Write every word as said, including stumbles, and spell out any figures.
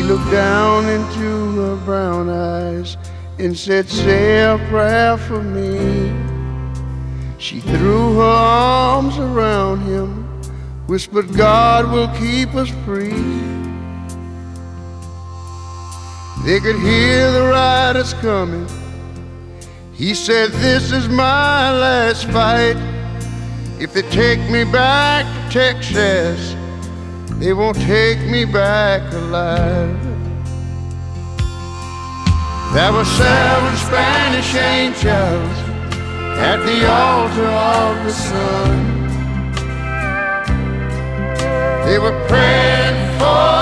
looked down into her brown eyes and said, "Say a prayer for me." She threw her arms around him, whispered, "God will keep us free." They could hear the riders coming. He said, "This is my last fight. If they take me back to Texas, they won't take me back alive." There were seven Spanish angels at the altar of the sun. They were praying for